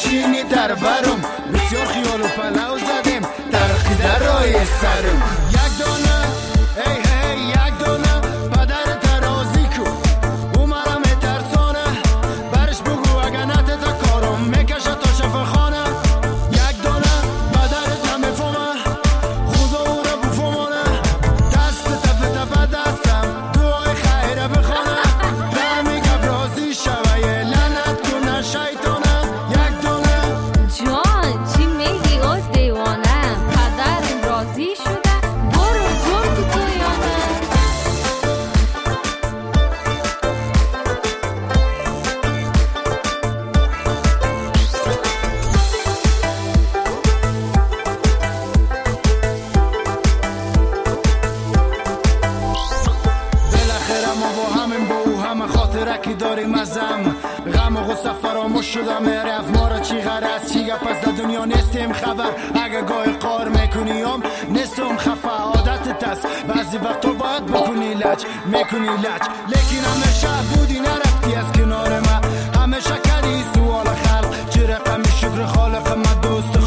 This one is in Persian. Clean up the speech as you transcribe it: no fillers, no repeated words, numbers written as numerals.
نشینی در برم بسیار خیال و پلو زدیم ترقی در رای سرم یک دانه ای هی یک دانه پدر ترازی کو او مرم ترسانه برش بگو اگه نته تا کارم میکشه تا شفا خانه یک دانه پدرت نمیفهمه خدا او را بفهمانه دست تپ تپ دستم دعای خیره بخانه دمی گب رازی شوه یه لعنت کنه شیطانه یک دانه جان چی میگی از دیوانه پدرم راضی شده برو جون تو تویانه بالاخره ما با همین با او همه خاطره که داریم ازم غم و غصه فراموش شده میرفت ما را چی غرض چی گپ از دنیا نیستیم خبر اگه گاهی قار میکنیم نیستم خفه عادت است بعضی وقتا باید بکنی لج میکنی لج لیکن همیشه بودی نرفتی از کنار ما همیشه کردی سوال خلق چه رقم شکر خالق ما دوست